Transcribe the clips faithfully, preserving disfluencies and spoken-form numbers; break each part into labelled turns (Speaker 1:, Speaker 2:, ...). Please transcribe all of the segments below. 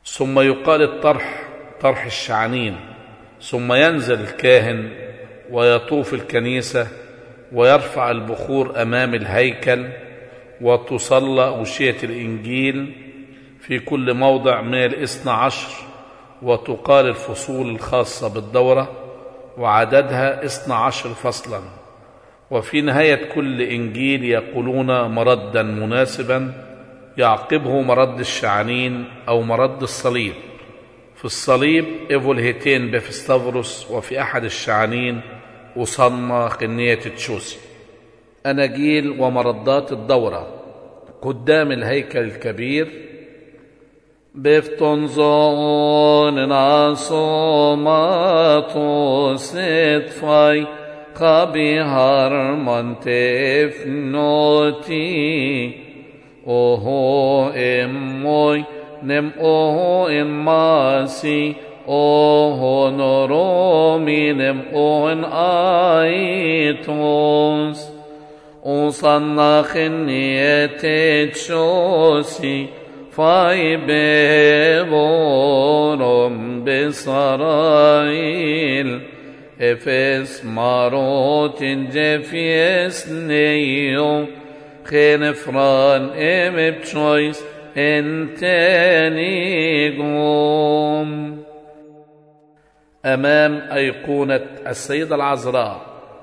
Speaker 1: ثم يقال الطرح، طرح الشعنين، ثم ينزل الكاهن ويطوف الكنيسة ويرفع البخور أمام الهيكل، وتصلى أوشية الإنجيل في كل موضع من الاثنى عشر، وتقال الفصول الخاصة بالدورة وعددها اثنى عشر فصلا. وفي نهاية كل إنجيل يقولون مردا مناسبا يعقبه مرد الشعنين أو مرد الصليب. في الصليب إيفولهيتين بفستافروس، وفي أحد الشعنين أصنى قنية تشوسي. أناجيل ومردات الدورة قدام الهيكل الكبير. بفتنزون ناسوماتو ستفاي قبي هرمان تفنوتي اوهو اموي نم اوهو اماسي اوهو نرومي نم اوهن ايتوس اوصنا خنية تشوسي فاي ببورم بسرايل افس ماروت جفيس نيو خنفران ام بتشويس انتني قوم امام ايقونة السيدة العذراء.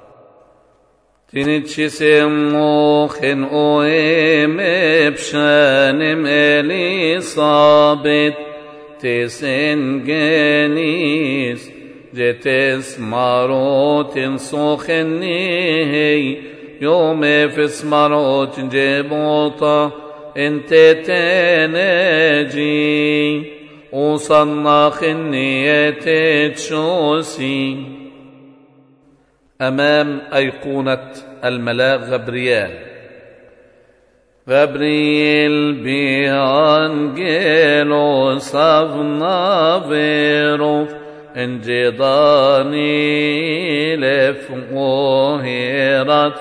Speaker 1: تنتشسمو خن اوهم بشانم اليصابت تسنجنيس جتس ماروت سخني يوم فس ماروت جبوطا انت تنجي وصنع خنية تشوسي أمام أيقونة الملاك غبريال. غبريل بأنجيلو سافنافيرو انجداني لفوهيرات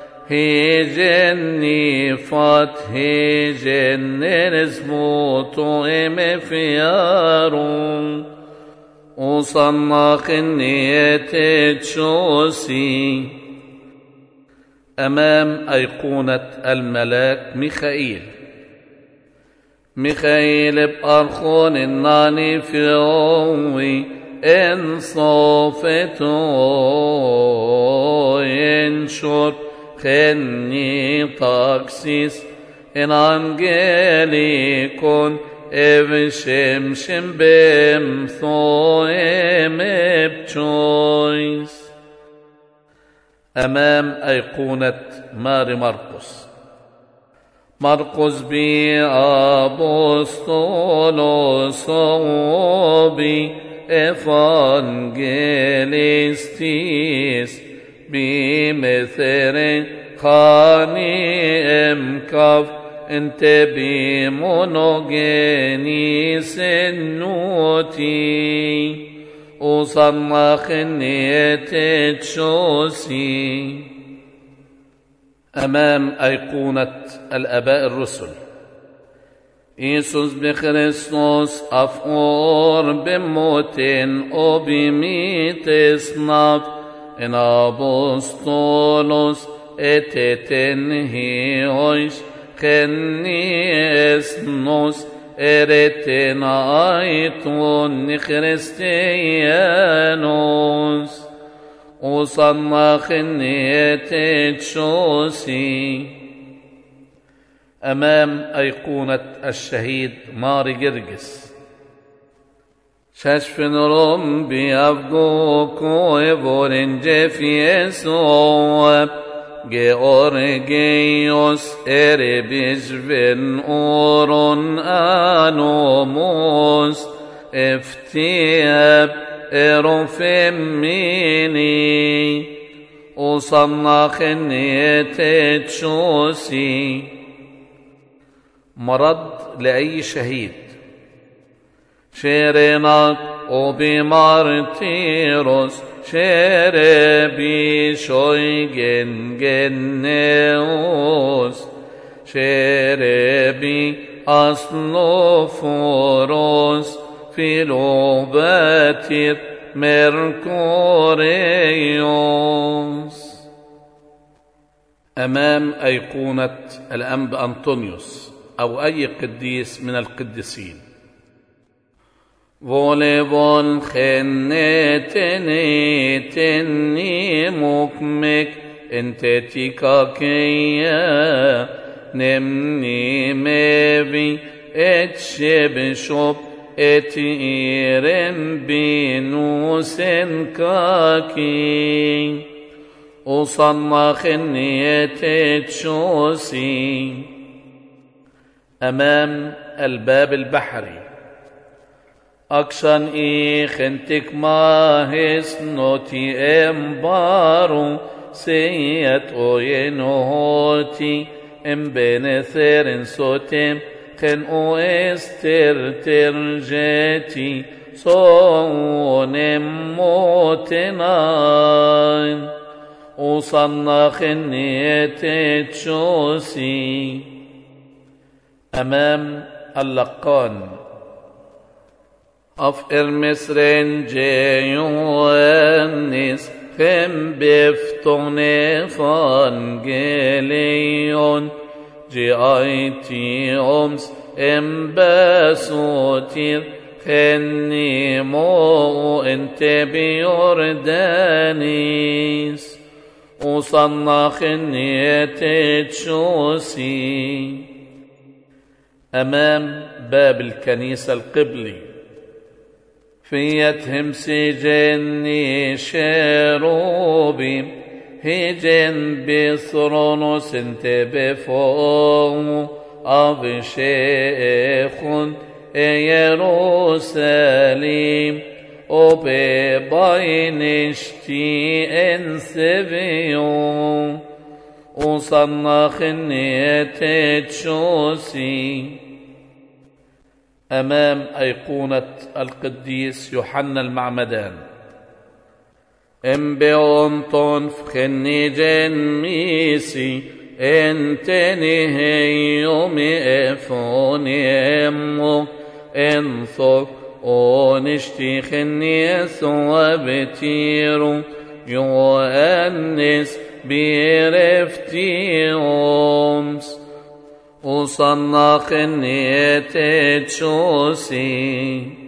Speaker 1: هيجني فات هيجني نسموتو امفيارون وصنع خنية تشوسي أمام أيقونة الملاك ميخائيل. ميخائيل بأرخون الناني في عوي إن صوفتو ينشر خني تاكسيس إن أنجلي كون افشم شم بم ثوم بتشويس أمام أيقونة ماري مرقس. مرقس بي أبوستولوس بي إفانجيليستيس بي مثر خاني امكف انت بمونوجيني سنوتي وصنع خنية تشوسي أمام أيقونة الآباء الرسل. إيسوس بخريستوس أفور بموتين وبميت صناف إن أبوستولوس اتتنهيوش خني اسنوس ارتن ايتون خريستيانوس وصنع خنية تشوسي أمام أيقونة الشهيد ماري جرجس. ششفن رم بيافقوكو يفورن جفيسو Georgios erebisven oron anomos eftiab erofemini وصنع خنية تشوسي مرض لأي شهيد. شيريناك وبمارتيروس شربي شويجن جنوس شربي asloforos filobatir merkurios. أمام أيقونة الأنب أنطونيوس أو أي قديس من القديسين. فوليفول خنتني تني مكمك انت تيكاكيا نمني مبي اتشبشب اتيرم بنوسن كاكي وصنع خنية تشوسي. أمام الباب البحري أكشن إيخنتك ماهس نوتي إمبارو سيت أوينوتي إم بنثيرن سوتم خن أو استر ترجتي صونم موتناين وصنع خنية تشوسي. أمام اللقان أفقر مصرين جيوانيس خم بفتون فانجليون جي آيتي أمس إمباسوتير خني مو انت بيوردانيس وصنع خنية تشوسي. أمام باب الكنيسة القبلي فيتهم سجني شروبي هجن بثرونوس انت بفوم أبشيخون يروساليم وبباينشتي انسبيو وصنع خنية تشوسي. أمام أيقونة القديس يوحنا المعمدان ام بيونتون فخني جنميسي انتني هيومي افوني امو انثر ونشتي خني ثوابتيرو يوانس بيرفتي أمس وصنع خنية تشوسي.